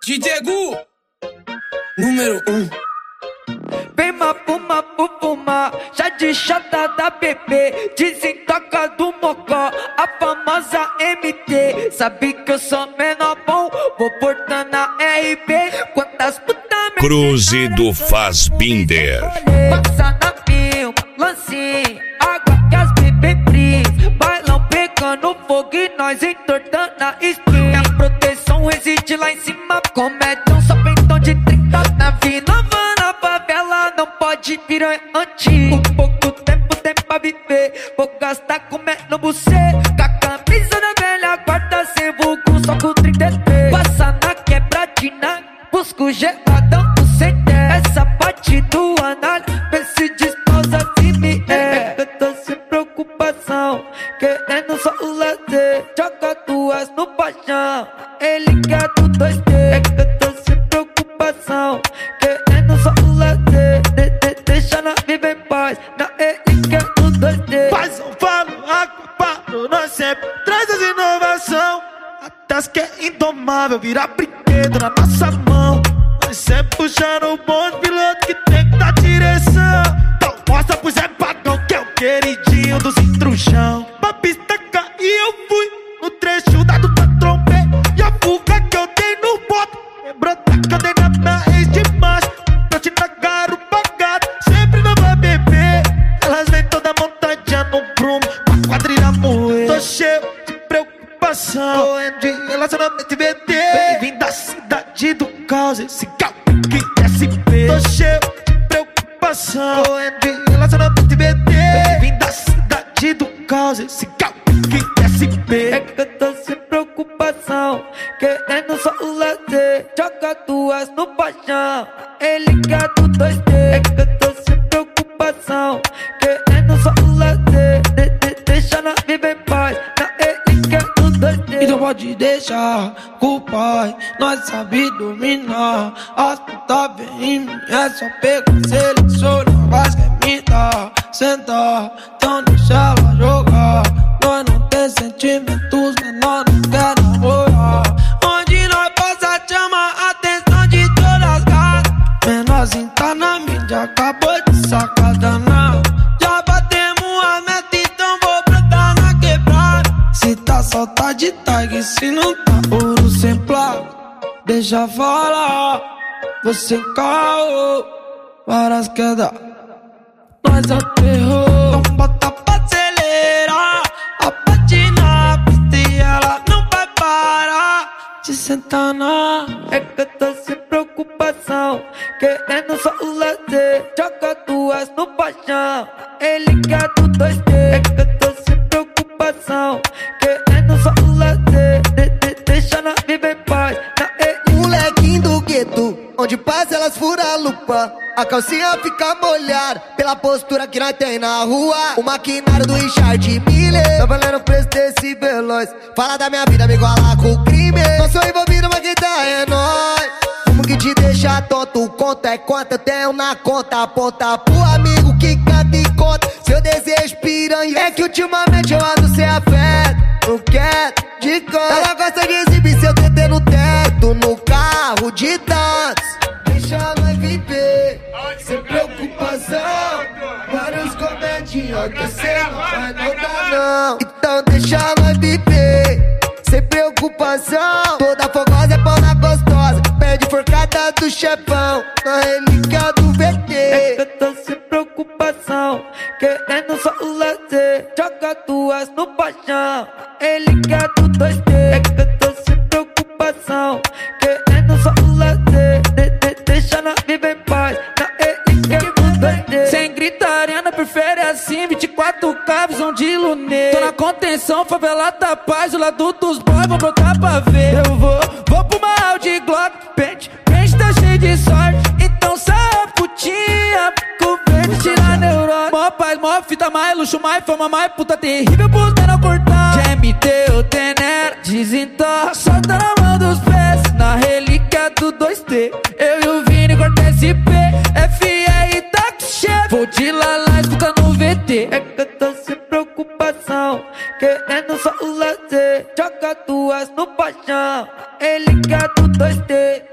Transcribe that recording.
DJ Gu, número 1. Vem fuma, chá de chata da bebê, desentoca do mocó, a famosa MT. Sabe que eu sou menor bom, vou portando na RB. Quantas putas me Cruze do Fassbinder. passa na filma, lancinho, água que as bebê fris, bailão pegando fogo e nós entortando a espinha. Minha proteção reside lá em cima, comédia só pentão de 30 na vida. Na favela não pode virar antigo. Pouco tempo tem pra viver, vou gastar comendo você. Com a camisa da velha guarda sem vulgo, só com 33. Passa na quebradina, busco geladão no CT. Essa parte do análise, vê se desposa se me é. Eu tô sem preocupação, querendo só o lazer. Joga duas no paixão, ele quer do 2D. Eu tô sem preocupação, querendo só o lazer. Deixa na viver em paz, na ele quer do 2D. Faz um falo, água, paro, nós sempre traz as inovação. Até as que é indomável, virar brinquedo na nossa mão. Nós sempre puxando o bonde, piloto que tem que dar direção. Então mostra pro Zé Pagão que é o queridinho dos intrujão. Pra pista cair eu fui, no trecho dado pra trombê. E a fuga que eu dei no boto, lembrou da cadeira da ex de macho. Eu te nagaram pagado, sempre não vai beber. Elas vêm toda montadinha no prumo, pra quadrilha moer. Tô cheio de preocupação, correndo de relacionamento e VT. Bem-vindo da cidade do caos, esse que SP. Tô cheio de preocupação, correndo de relacionamento e VT. Bem-vindo da cidade do caos, esse que SP. É que eu tô sem preocupação, querendo só o lazer. Joga duas no paixão, ele quer do 2D. É que eu tô sem preocupação, querendo só o lazer. Deixa na viver em paz, na ele quer do 2D. Então pode deixar com o pai, nós sabe dominar. As putas vem em mim, é só pegar, selecionar. Mas quer me dar, sentar, então deixa ela jogar. Nós não tem sentimentos, menor não quer namorar. Onde nós passa chama a atenção de todas as gatas. Menorzinho tá na mídia, acabou de sacar danado. Já batemos a meta, então vou brotar na quebrada. Se tá só tá de tag, se não tá ouro sem placa. Deixa falar, você caô, várias quedas, nós aterrou. Então bota pra acelerar, a bate na pista e ela não vai parar de sentar na. É que eu tô sem preocupação, querendo só o lazer. Joga duas no paixão, ele quer do 2D. É que eu tô sem preocupação, querendo só o lazer. Deixa na viver em paz, na ele. Molequinho do gueto, onde passa elas furam a lupa. A calcinha fica molhada pela postura que nós tem na rua. O maquinário do Richard Miller tá valendo o preço desse veloz. Fala da minha vida, me iguala com o crime. Não sou envolvido, mas quem tá é nóis. Como que te deixa tonto, conta é quanto eu tenho na conta. Aponta pro amigo que canta e conta seu desejo piranha. É que ultimamente eu ando sem afeto, não quero de conta. Ela gosta de exibir seu TT no teto, no carro de tantos. Deixa nós viver, sem preocupação. Vários comedinhos que cê não vai notar não. Então deixa nós viver, sem preocupação. Toda fogosa é pau na gostosa, pede forcada do chefão, na relíquia do VT. É que eu tô sem preocupação, querendo só o lazer. Joga duas no paixão, ele quer do 2D. É que eu tô sem preocupação, querendo só o lazer. Deixa na viver em paz, na ele quer do 2D. Sem gritaria, na prefere assim, 24K, visão de lunê. Tô na contenção, favela da paz, o lado dos boys, vou brotar pra ver. Eu vou pro mal de Glock, pente tá cheio de sorte. Então sai putinha, fico verde, tira neurose. Mó paz, mó fita, mais luxo, mais fama, mais puta terrível pros menor cortar. GMT ou Tenera, desentorra, solta na mão dos pés, na relíquia do 2T. Eu e o Vini corta SP, FR e táxi chefe. Vou de lalá, escuta no VT. É que eu tô sem preocupação, querendo só o lazer. Joga duas no paixão, ele quer do 2D.